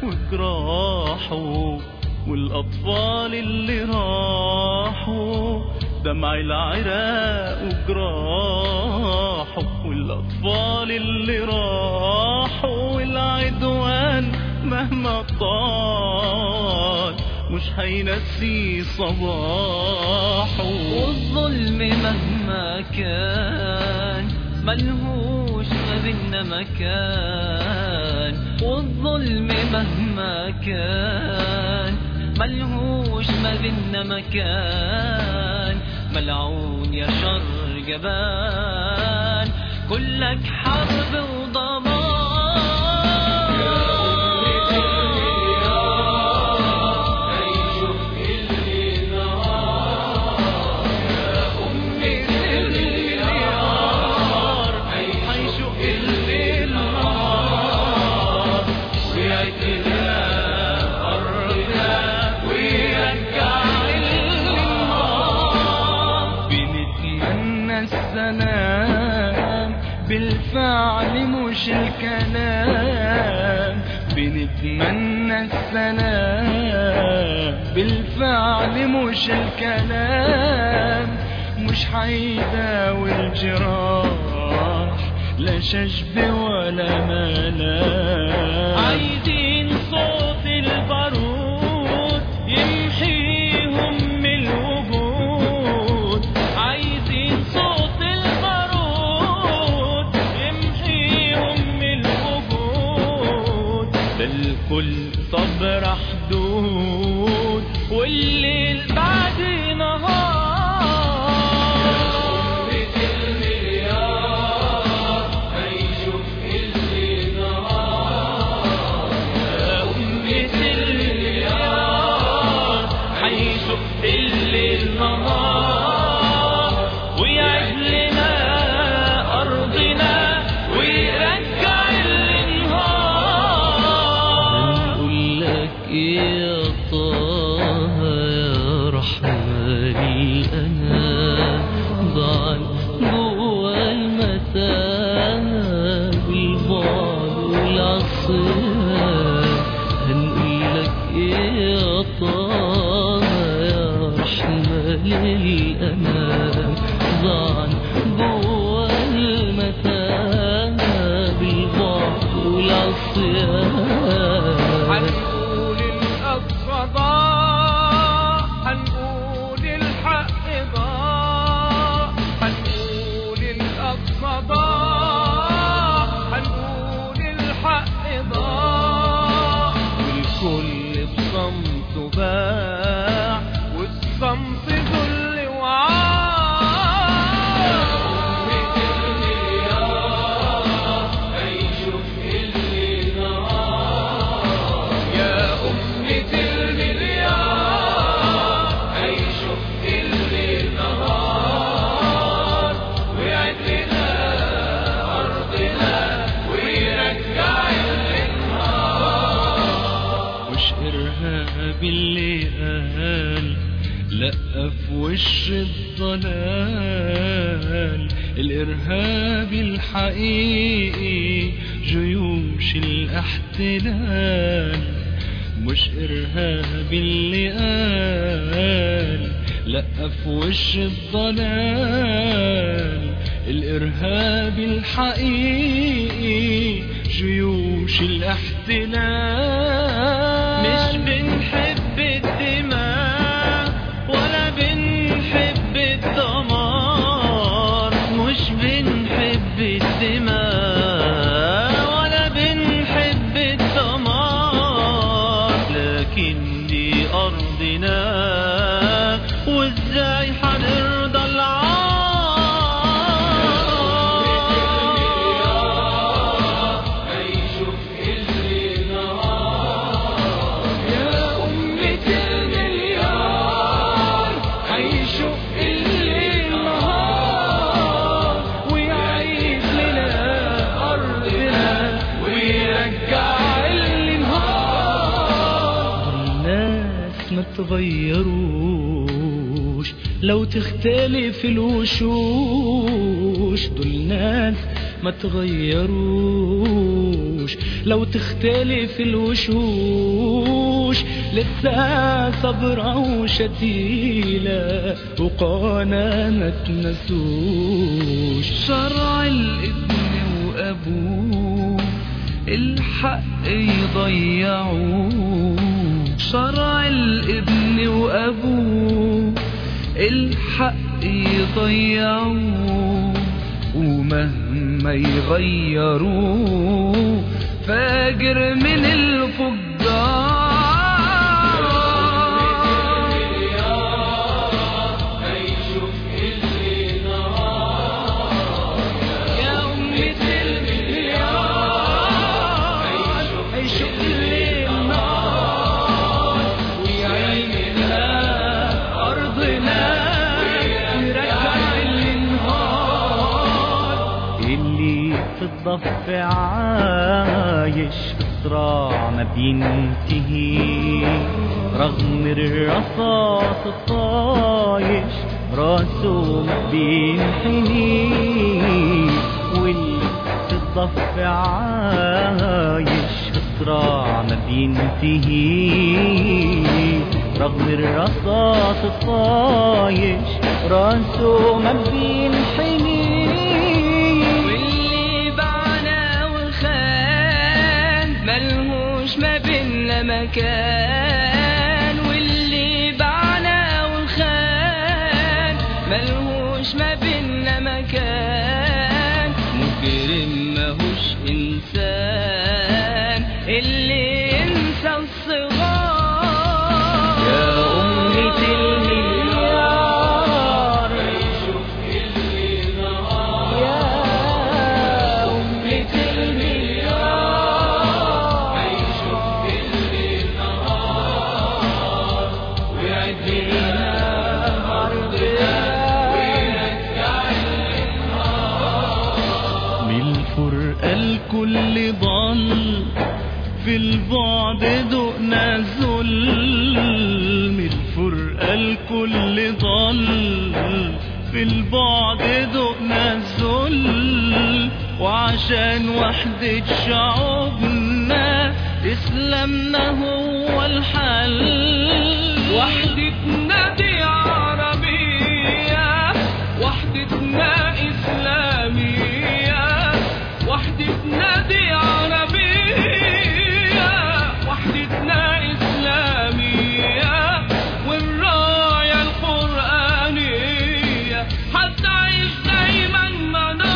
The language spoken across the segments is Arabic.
وجراحه، والأطفال اللي راحوا دمع العراق وجراحه، والأطفال اللي راحوا والعدوان مهما طال مش هينسي صباحه، والظلم مهما كان ملهوش ما بينا مكان، والظلم مهما كان ملهوش ما بينا مكان، ملعون يا شر جبان كلك حرب وضمان. السلام بالفعل مش الكلام، بنتمنى السلام بالفعل مش الكلام، مش هيداوي الجراح لا شجب ولا ملام. عايزين صوت البارود يمحيهم من الوجود، عايزين صوت البارود يمحيهم من الوجود، ده الكل صبر حدود والليل بعد نهار. الليل نهار ويعيد لنا أرضنا ويرجع النهار. هنقول لك إيه يا طه يا رحمن الأنام، ضاع جوا المتاهة بالبعد والعصيان. هنقول لك إيه يا طه للأمام، ضاع جوا المتاهة بالبعد والعصيان. هنقول الأقصى ضاع، هنقول الحق ضاع، هنقول الأقصى ضاع، هنقول الحق ضاع، والكل بصمته باع والصمت ذل وعار. يا أمة المليار عيشوا في الليل نهار، يا أمة المليار عيشوا في الليل نهار، ويعد لنا أرضنا ويرجع النهار. مش إرهاب اللي قال لأ في وش الضلال، الإرهاب الحقيقي جيوش الاحتلال. مش إرهاب اللي قال لأ في وش الضلال، الإرهاب الحقيقي جيوش الاحتلال. مش بنحب الدماء ولا بنحب الدمار، مش بنحب الدماء ولا بنحب الدمار، لكن دي أرضنا وازاي هنرضى العار. ما تغيروش لو تختلف الوشوش، دول ناس ما تغيروش وشوش لو تختلف الوشوش لسه صبرة وشتيلة وقانا ما تنسوش. شرع الابن وأبوه الحق يضيعوه، شرع الابن وأبوه الحق يضيعوه، ومهما يغيروه فاجر من الفجار. في الضف عايش صراع ما بينتهي رغم الرصاص الطايش راسه ما بينحني، واللي في الضف عايش صراع ما بينتهي رغم الرصاص الطايش راسه ما بينحني. ملهوش ما بينا مكان، واللي باعنا وخان ملهوش ما بينا مكان، مجرم ماهوش إنسان اللي ينسى الصغار. يا أمة المليار يشوف اللي نهار، يا أمة الكل ضل في البعد دقنا الظلم، الفرقة الكل ضل في البعد دقنا الذل، وعشان وحدة شعوبنا إسلامنا هو الحل. وحدتنا دي عربية، وحدتنا إسلامية، وحدتنا دي عربية، وحدتنا إسلامية، والراية القرآنية هتعيش دايما معنا.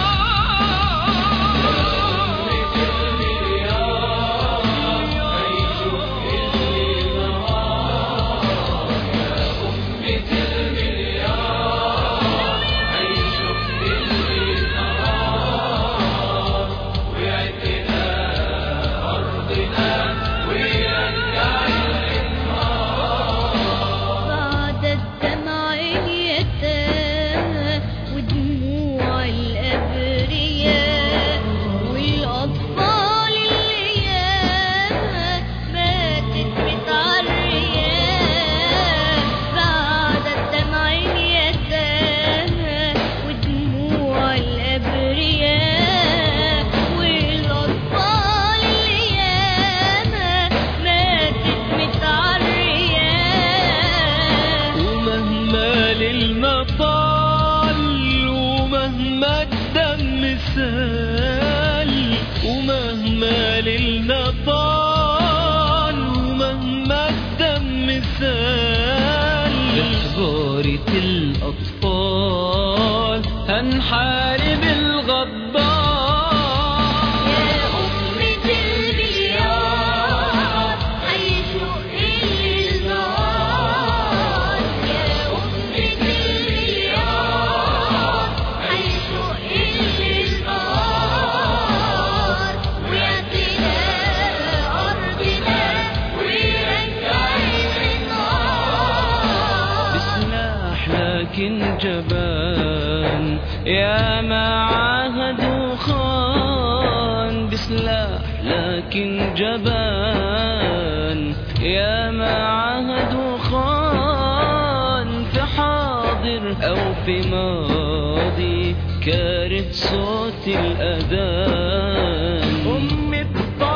ومهما الدم سال ومهما ليلنا طال ومهما الدم سال بحجارة الأطفال هنحارب الغدار. لكن جبان يا ما عاهدوا خان، بسلاح لكن جبان يا ما عاهدوا خان، في حاضر أو في ماضي كارث صوت الأذان.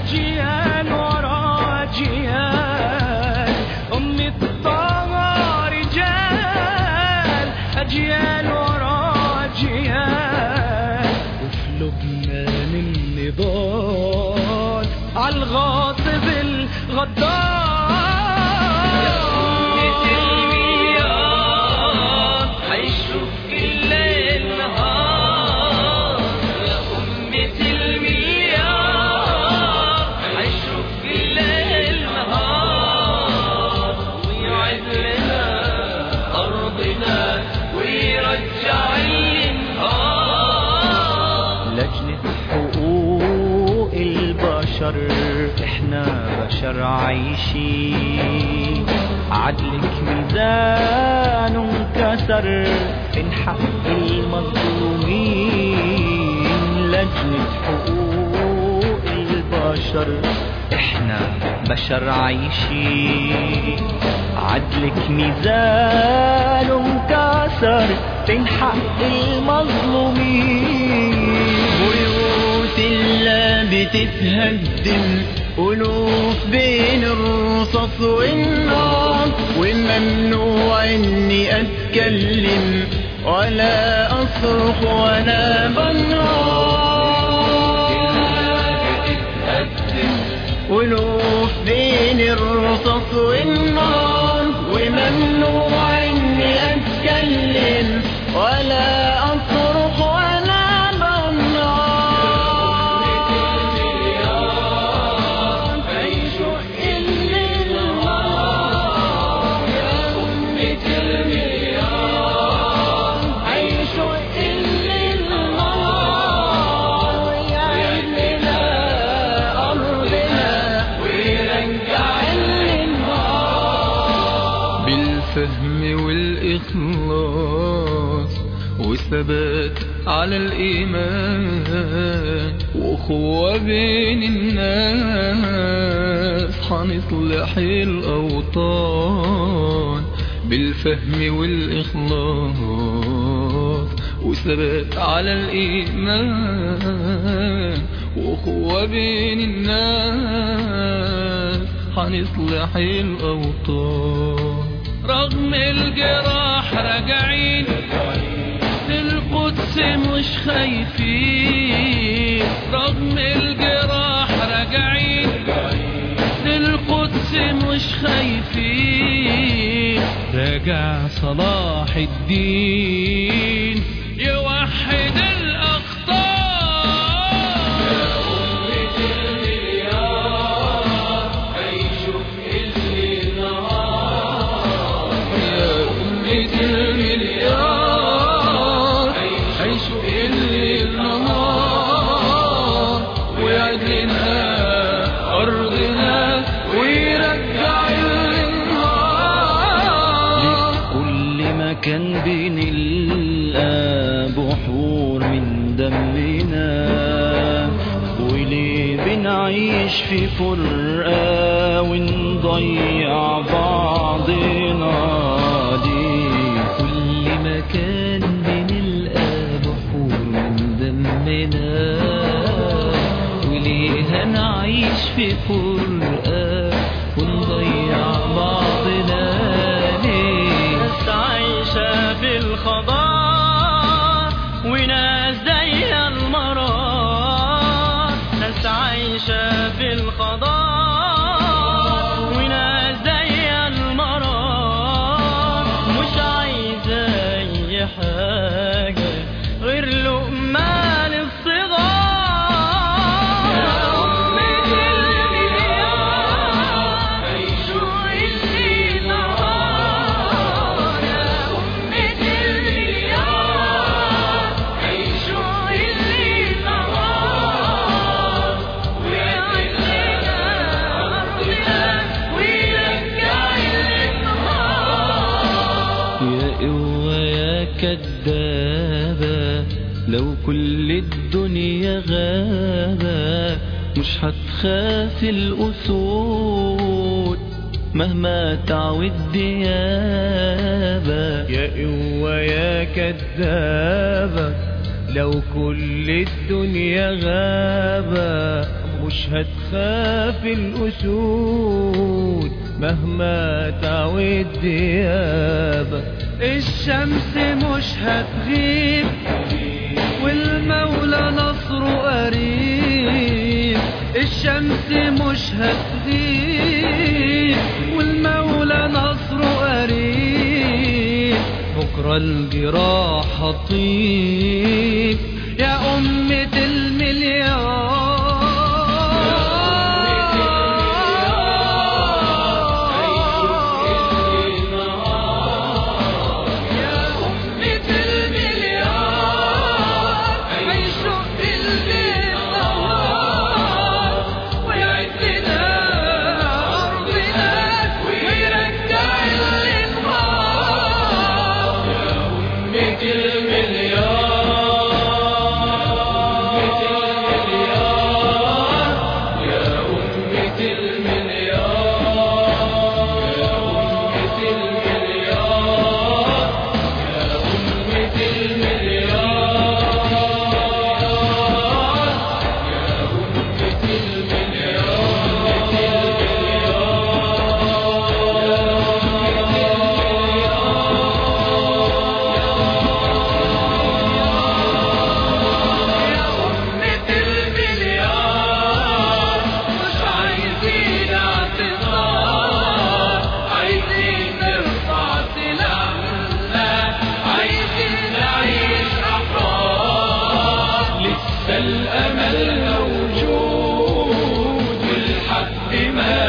أجيال ورا أجيال، أمي الطاغى رجال، أجيال ورا أجيال، وفي لبنان النضال عالغاصب الغدار. لجنة حقوق البشر احنا بشر عايشين، عدلك ميزان انكسر من حق المظلومين. لجنة حقوق البشر احنا بشر عايشين، عدلك ميزان انكسر من حق المظلومين. بيوت الله بتتهدم، ألوف بين الرصاص والنار، وممنوع اني اتكلم ولا اصرخ ولا بنهار. ألوف بين الرصاص والنار، وممنوع اني اتكلم ولا اصرخ ولا بنهار. هيشق الليل نهار يا أمة المليار، هيشق الليل نهار ويعيد لنا أرضنا ويرجع النهار. بالفهم والإخلاص والثبات على الإيمان، وأخوة بين الناس حنصلح الأوطان. بالفهم والإخلاص والثبات على الإيمان، وأخوة بين الناس حنصلح الأوطان. رغم الجراح راجعين للقدس مش خايفين، رغم الجراح راجعين للقدس مش خايفين. راجع صلاح الدين يوحد الأخطار. يا أمة المليار هيشوف الليل نهار، يا أمة المليار هيشوف الليل نهار، ويعد لنا أرضنا ويرجع النهار. لكل مكان بين البحور من دمنا، وليه بنعيش في فرقة ونضيع بعضنا؟ ليه كل مكان بين البحور من دمنا، وليه هنعيش في فرقة ونضيع بعضنا؟ ليه ناس عايشة في الخضار وناس زي المرار، ناس عايشة في الخضار وناس زي المرار، مش عايزة أي حاجة غير لقمة للصغار. يا أمة المليار هيشوق الليل نهار، يا أمة المليار هيشوق الليل نهار، ويعد لنا أرضنا ويرجع النهار. يا قوة يا كدابة، لو كل الدنيا غابة مش هتخاف الأسود مهما تعود ديابة. يا قوة يا كدابة، لو كل الدنيا غابة مش هتخاف الأسود مهما تعود ديابة. الشمس مش هتغيب والمولى نصره قريب. الشمس مش هتغيب والمولى نصره قريب. بكرة الجراح هطيب يا أمة المليار. الأمل موجود والحق ما